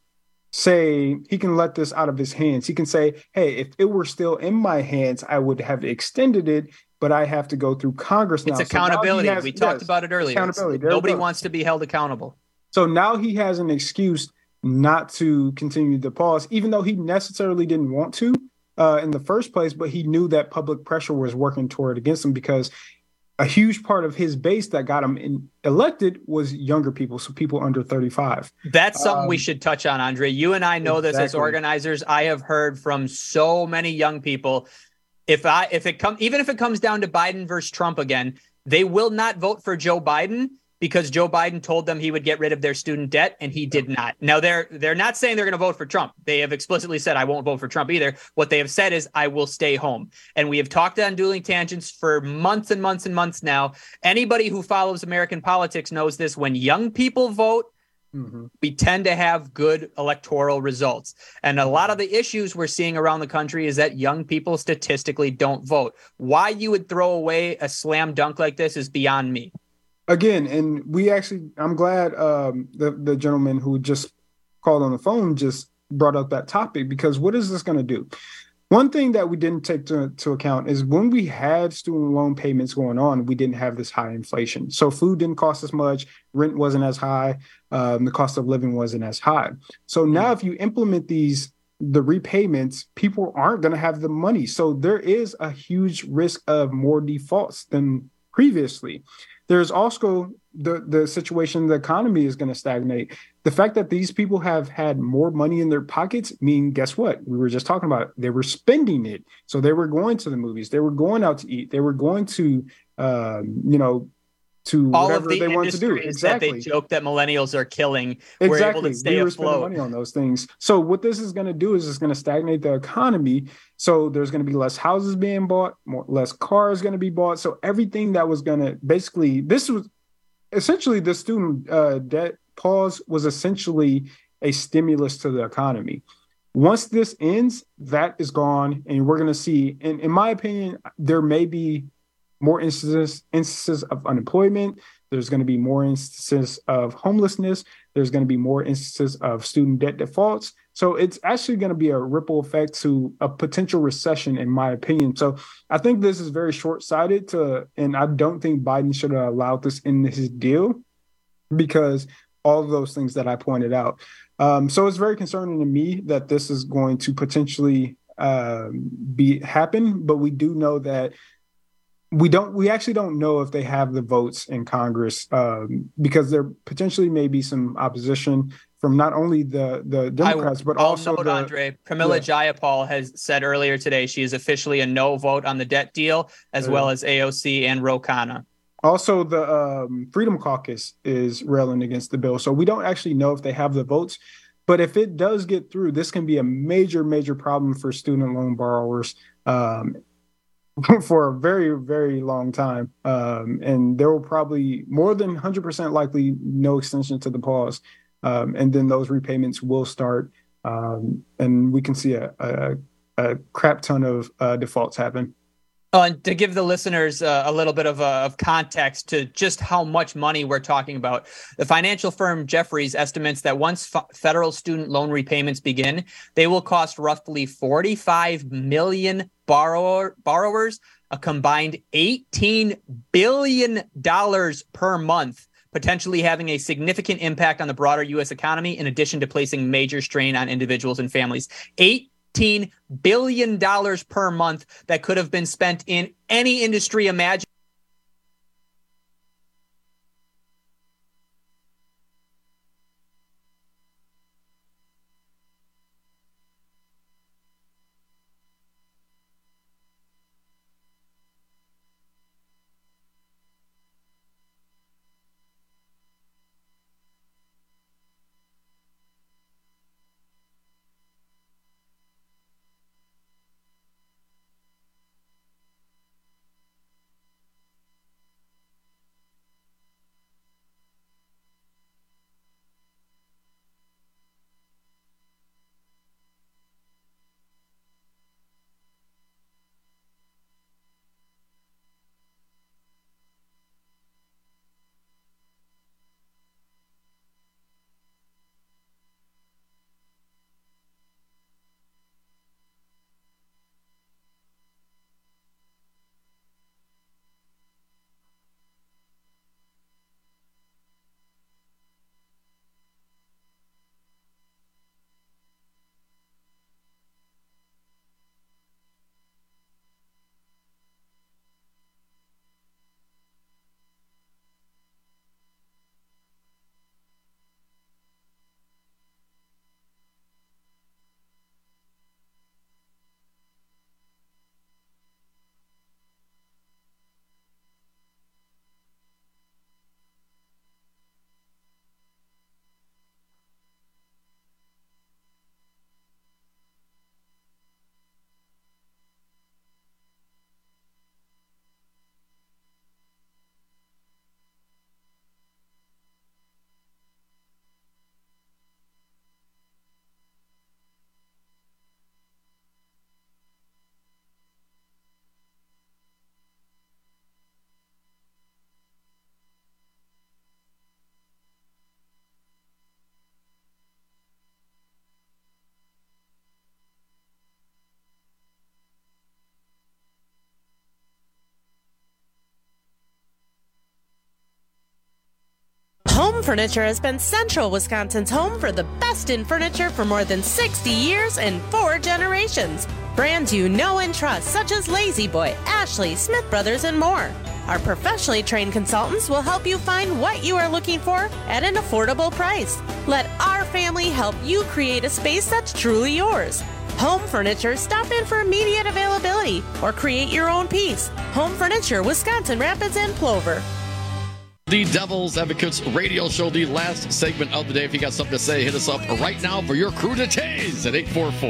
let this out of his hands. He can say, hey, if it were still in my hands, I would have extended it, but I have to go through Congress now. It's accountability. So we talked about it earlier. Nobody wants to be held accountable. So now he has an excuse not to continue the pause, even though he necessarily didn't want to in the first place, but he knew that public pressure was working toward against him because a huge part of his base that got him elected was younger people, so people under 35. That's something we should touch on, Andre. You and I know this as organizers. I have heard from so many young people, even if it comes down to Biden versus Trump again, they will not vote for Joe Biden because Joe Biden told them he would get rid of their student debt, and he did not. Now, they're not saying they're going to vote for Trump. They have explicitly said, I won't vote for Trump either. What they have said is, I will stay home. And we have talked on Dueling Tangents for months and months and months now. Anybody who follows American politics knows this. When young people vote, we tend to have good electoral results. And a lot of the issues we're seeing around the country is that young people statistically don't vote. Why you would throw away a slam dunk like this is beyond me. Again, and I'm glad the gentleman who just called on the phone just brought up that topic, because what is this going to do? One thing that we didn't take to account is when we had student loan payments going on, we didn't have this high inflation. So food didn't cost as much, rent wasn't as high, the cost of living wasn't as high. So now if you implement the repayments, people aren't going to have the money. So there is a huge risk of more defaults than previously. There's also the situation, the economy is going to stagnate. The fact that these people have had more money in their pockets mean, guess what? We were just talking about it. They were spending it. So they were going to the movies. They were going out to eat. They were going to, to all whatever of the they want to do. Exactly. That they joke that millennials are killing. We're able to stay afloat. Money on those things. So what this is going to do is it's going to stagnate the economy. So there's going to be less houses being bought, less cars going to be bought. So everything that was going to the student debt pause was essentially a stimulus to the economy. Once this ends, that is gone, and we're going to see. And in my opinion, there may be more instances of unemployment. There's going to be more instances of homelessness. There's going to be more instances of student debt defaults. So it's actually going to be a ripple effect to a potential recession, in my opinion. So I think this is very short-sighted and I don't think Biden should have allowed this in his deal because all of those things that I pointed out. So it's very concerning to me that this is going to potentially happen, but we do know that we actually don't know if they have the votes in Congress because there potentially may be some opposition from not only the Democrats, but also Andre, Pramila Jayapal has said earlier today she is officially a no vote on the debt deal, as well as AOC and Ro Khanna. Also, the Freedom Caucus is railing against the bill. So we don't actually know if they have the votes. But if it does get through, this can be a major, major problem for student loan borrowers for a very, very long time. And there will probably more than 100% likely no extension to the pause. And then those repayments will start. And we can see a crap ton of defaults happen. And to give the listeners a little bit of context to just how much money we're talking about, the financial firm Jefferies estimates that once federal student loan repayments begin, they will cost roughly 45 million borrowers a combined $18 billion per month, potentially having a significant impact on the broader U.S. economy, in addition to placing major strain on individuals and families. $18 billion per month that could have been spent in any industry imaginable. Home Furniture has been Central Wisconsin's home for the best in furniture for more than 60 years and 4 generations. Brands you know and trust, such as Lazy Boy, Ashley, Smith Brothers, and more. Our professionally trained consultants will help you find what you are looking for at an affordable price. Let our family help you create a space that's truly yours. Home Furniture, stop in for immediate availability or create your own piece. Home Furniture, Wisconsin Rapids and Plover. The Devil's Advocates radio show, the last segment of the day. If you got something to say, hit us up right now for your cruditays at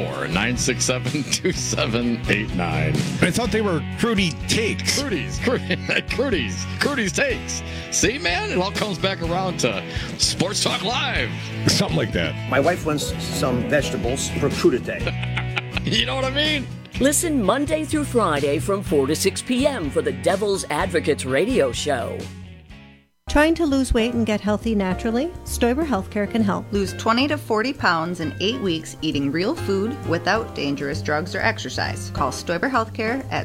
844-967-2789. I thought they were Crudy Takes. Crudy's Takes. See, man, it all comes back around to Sports Talk Live. Something like that. My wife wants some vegetables for crudité. You know what I mean? Listen Monday through Friday from 4 to 6 p.m. for the Devil's Advocates radio show. Trying to lose weight and get healthy naturally? Stoiber Healthcare can help. Lose 20 to 40 pounds in 8 weeks eating real food without dangerous drugs or exercise. Call Stoiber Healthcare at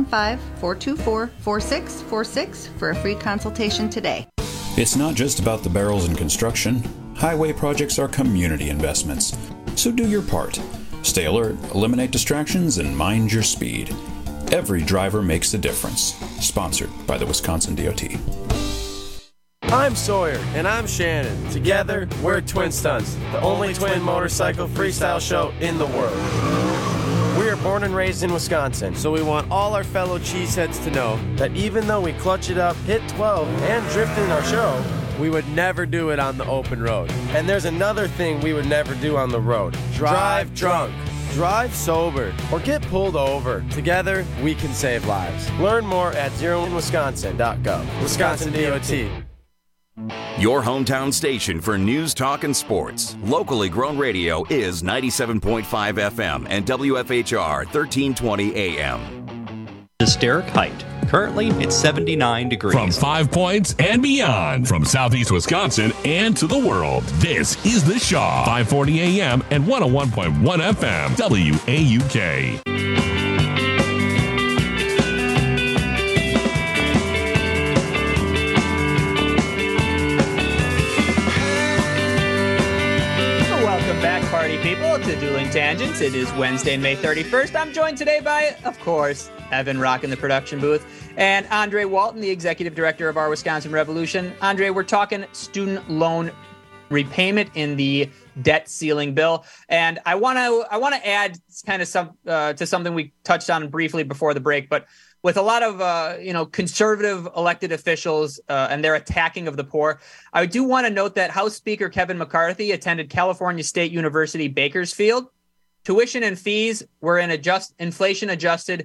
715-424-4646 for a free consultation today. It's not just about the barrels and construction. Highway projects are community investments. So do your part. Stay alert, eliminate distractions, and mind your speed. Every driver makes a difference. Sponsored by the Wisconsin DOT. I'm Sawyer, and I'm Shannon. Together, we're Twin Stunts, the only twin motorcycle freestyle show in the world. We are born and raised in Wisconsin, so we want all our fellow cheeseheads to know that even though we clutch it up, hit 12, and drift in our show, we would never do it on the open road. And there's another thing we would never do on the road. Drive drunk. Drive sober or get pulled over. Together, we can save lives. Learn more at zeroinwisconsin.gov. Wisconsin DOT. Your hometown station for news, talk, and sports. Locally grown radio is 97.5 FM and WFHR 1320 AM. This is Derek Height. Currently, it's 79 degrees. From 5 Points and beyond, from Southeast Wisconsin and to the world, this is The Shaw, 540 AM and 101.1 FM, WAUK. Party people to Dueling Tangents. It is Wednesday, May 31st. I'm joined today by, of course, Evan Rock in the production booth and Andre Walton, the executive director of our Wisconsin Revolution. Andre, we're talking student loan repayment in the debt ceiling bill, and I want to add kind of to something we touched on briefly before the break, but with a lot of conservative elected officials and their attacking of the poor, I do want to note that House Speaker Kevin McCarthy attended California State University Bakersfield. Tuition and fees were in inflation-adjusted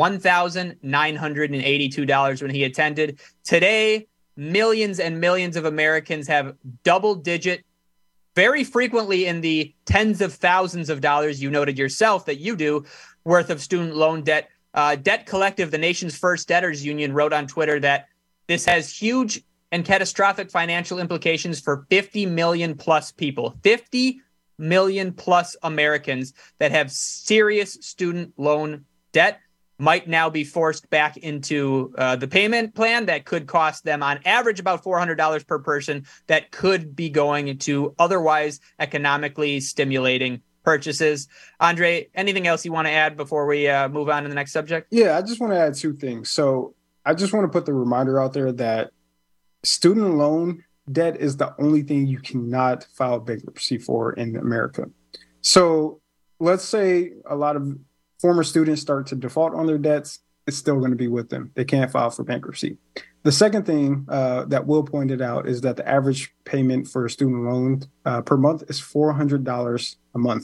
$1,982 when he attended. Today, millions and millions of Americans have double-digit, very frequently in the tens of thousands of dollars, you noted yourself that you do, worth of student loan debt. Debt Collective, the nation's first debtors union, wrote on Twitter that this has huge and catastrophic financial implications for 50 million plus people, 50 million plus Americans that have serious student loan debt might now be forced back into the payment plan that could cost them on average about $400 per person that could be going to otherwise economically stimulating purchases. Andre, anything else you want to add before we move on to the next subject? Yeah, I just want to add two things. So I just want to put the reminder out there that student loan debt is the only thing you cannot file bankruptcy for in America. So let's say a lot of former students start to default on their debts, it's still going to be with them. They can't file for bankruptcy. The second thing that Will pointed out is that the average payment for a student loan per month is $400 a month.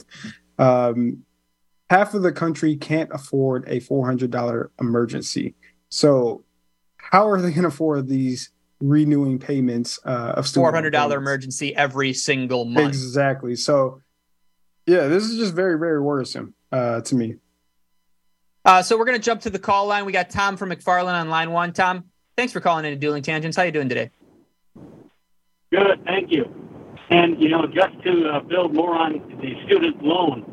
Half of the country can't afford a $400 emergency. So how are they going to afford these renewing payments of student $400 emergency every single month? Exactly. So, yeah, this is just very, very worrisome to me. So we're going to jump to the call line. We got Tom from McFarland on line one. Tom, thanks for calling into Dueling Tangents. How you doing today? Good, thank you. And, just to build more on the student loan,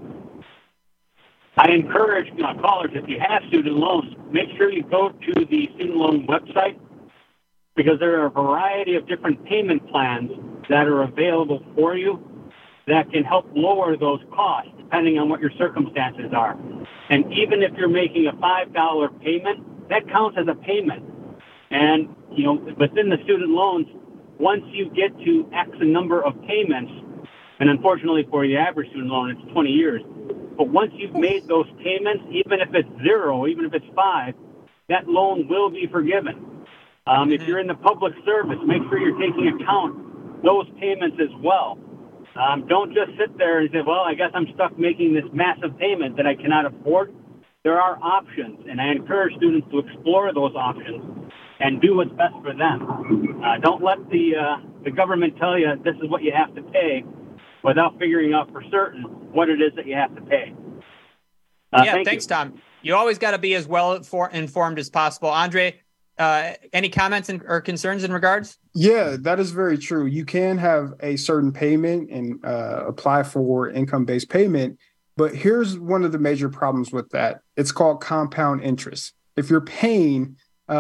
I encourage callers, if you have student loans, make sure you go to the student loan website, because there are a variety of different payment plans that are available for you that can help lower those costs depending on what your circumstances are. And even if you're making a $5 payment, that counts as a payment. And, within the student loans, once you get to X number of payments, and unfortunately for the average student loan, it's 20 years, but once you've made those payments, even if it's 0, even if it's 5, that loan will be forgiven. If you're in the public service, make sure you're taking account those payments as well. Don't just sit there and say, well, I guess I'm stuck making this massive payment that I cannot afford. There are options, and I encourage students to explore those options and do what's best for them. Don't let the government tell you this is what you have to pay without figuring out for certain what it is that you have to pay. Thanks, Tom. You always got to be as well informed as possible. Andre, any comments or concerns in regards? Yeah, that is very true. You can have a certain payment and apply for income-based payment, but here's one of the major problems with that. It's called compound interest. If you're paying,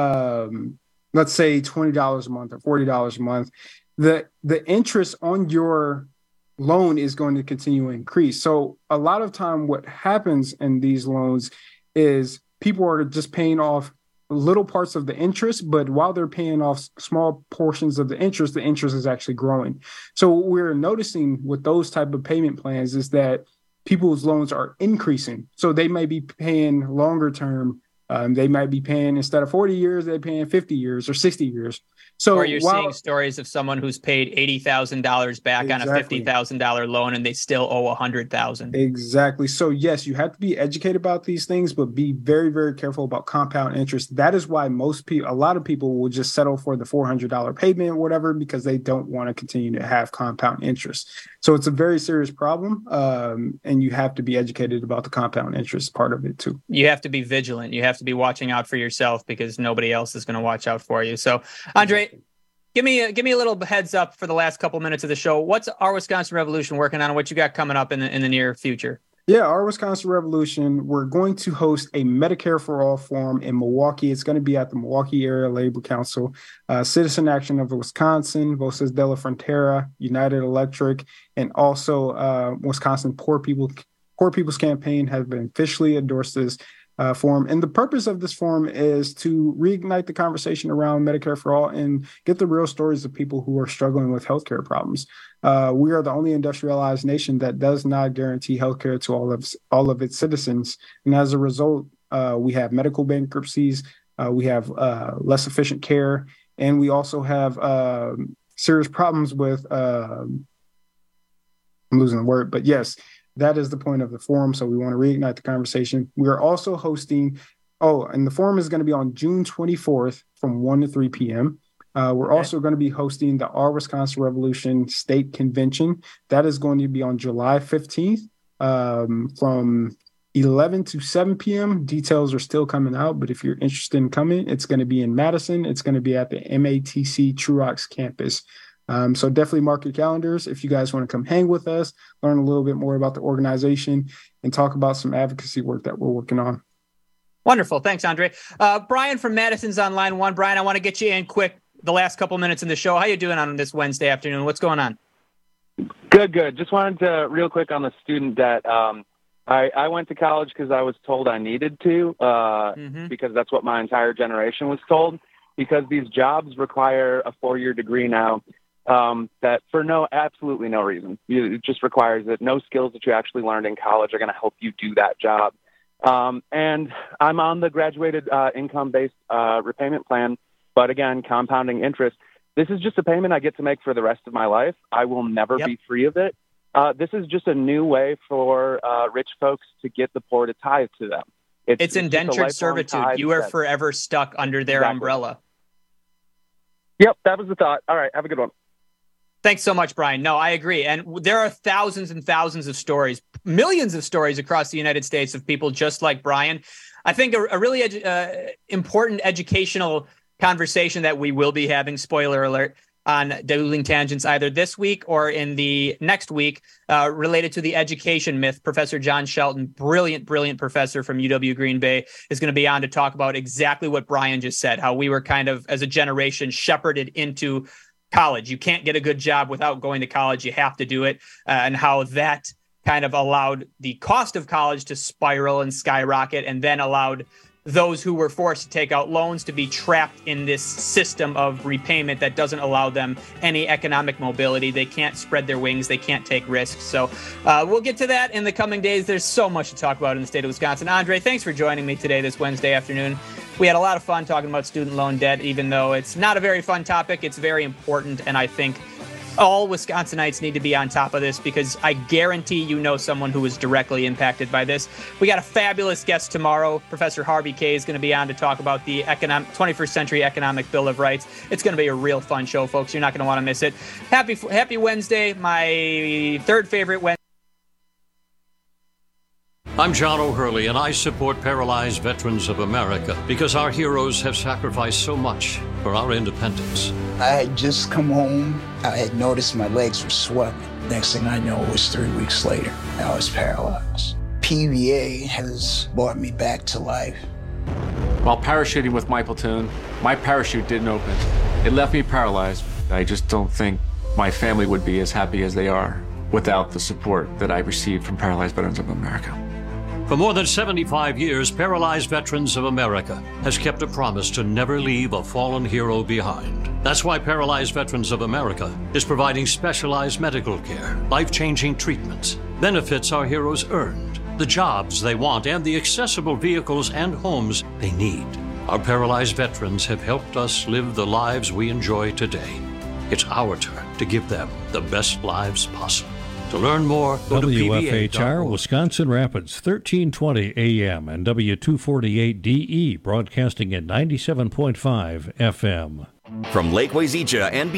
let's say $20 a month or $40 a month, the interest on your loan is going to continue to increase. So a lot of time what happens in these loans is people are just paying off little parts of the interest, but while they're paying off small portions of the interest is actually growing. So what we're noticing with those type of payment plans is that people's loans are increasing. So they may be paying longer term. They might be paying, instead of 40 years, they're paying 50 years or 60 years. So or you're seeing stories of someone who's paid $80,000 back on a $50,000 loan and they still owe $100,000. Exactly. So yes, you have to be educated about these things, but be very, very careful about compound interest. That is why a lot of people will just settle for the $400 payment or whatever, because they don't want to continue to have compound interest. So it's a very serious problem. And you have to be educated about the compound interest part of it too. You have to be vigilant. You have to be watching out for yourself because nobody else is going to watch out for you. So Andre, give me a little heads up for the last couple minutes of the show. What's Our Wisconsin Revolution working on and what you got coming up in the near future? Yeah, Our Wisconsin Revolution, we're going to host a Medicare for All forum in Milwaukee. It's going to be at the Milwaukee Area Labor Council, Citizen Action of Wisconsin, Voces de la Frontera, United Electric, and also Wisconsin Poor People's Campaign have been officially endorsed this forum. And the purpose of this forum is to reignite the conversation around Medicare for All and get the real stories of people who are struggling with healthcare problems. We are the only industrialized nation that does not guarantee healthcare to all of its citizens. And as a result, we have medical bankruptcies, we have less efficient care, and we also have serious problems with, I'm losing the word, but yes, that is the point of the forum. So we want to reignite the conversation. We are also hosting, and the forum is going to be on June 24th from 1 to 3 p.m. We're also going to be hosting the Our Wisconsin Revolution State Convention. That is going to be on July 15th from 11 to 7 p.m. Details are still coming out, but if you're interested in coming, it's going to be in Madison. It's going to be at the MATC Truax campus. So definitely mark your calendars if you guys want to come hang with us, learn a little bit more about the organization, and talk about some advocacy work that we're working on. Wonderful. Thanks, Andre. Brian from Madison's on line one. Brian, I want to get you in quick the last couple minutes in the show. How you doing on this Wednesday afternoon? What's going on? Good. Just wanted to, real quick on the student debt. I went to college because I was told I needed to, because that's what my entire generation was told, because these jobs require a 4-year degree now. That for absolutely no reason. It just requires that no skills that you actually learned in college are going to help you do that job. And I'm on the graduated income-based repayment plan, but again, compounding interest. This is just a payment I get to make for the rest of my life. I will never be free of it. This is just a new way for rich folks to get the poor to tithe to them. It's indentured servitude. You are forever stuck under their umbrella. Yep, that was the thought. All right, have a good one. Thanks so much, Brian. No, I agree. And there are thousands and thousands of stories, millions of stories across the United States of people just like Brian. I think a really important educational conversation that we will be having, spoiler alert, on Dueling Tangents either this week or in the next week related to the education myth. Professor John Shelton, brilliant professor from UW Green Bay, is going to be on to talk about exactly what Brian just said, how we were kind of, as a generation, shepherded into college. You can't get a good job without going to college. You have to do it. And how that kind of allowed the cost of college to spiral and skyrocket, and then allowed those who were forced to take out loans to be trapped in this system of repayment that doesn't allow them any economic mobility. They can't spread their wings. They can't take risks. So we'll get to that in the coming days. There's so much to talk about in the state of Wisconsin. Andre, thanks for joining me today this Wednesday afternoon. We had a lot of fun talking about student loan debt, even though it's not a very fun topic. It's very important, and I think all Wisconsinites need to be on top of this, because I guarantee you know someone who is directly impacted by this. We got a fabulous guest tomorrow. Professor Harvey Kaye is going to be on to talk about the 21st Century Economic Bill of Rights. It's going to be a real fun show, folks. You're not going to want to miss it. Happy Wednesday, my third favorite Wednesday. I'm John O'Hurley, and I support Paralyzed Veterans of America because our heroes have sacrificed so much for our independence. I had just come home. I had noticed my legs were swelling. Next thing I know, it was 3 weeks later. I was paralyzed. PVA has brought me back to life. While parachuting with my platoon, my parachute didn't open. It left me paralyzed. I just don't think my family would be as happy as they are without the support that I received from Paralyzed Veterans of America. For more than 75 years, Paralyzed Veterans of America has kept a promise to never leave a fallen hero behind. That's why Paralyzed Veterans of America is providing specialized medical care, life-changing treatments, benefits our heroes earned, the jobs they want, and the accessible vehicles and homes they need. Our paralyzed veterans have helped us live the lives we enjoy today. It's our turn to give them the best lives possible. To learn more, go to WFHR, Wisconsin Rapids, 1320 AM and W248DE, broadcasting at 97.5 FM. From Lake Wazeecha and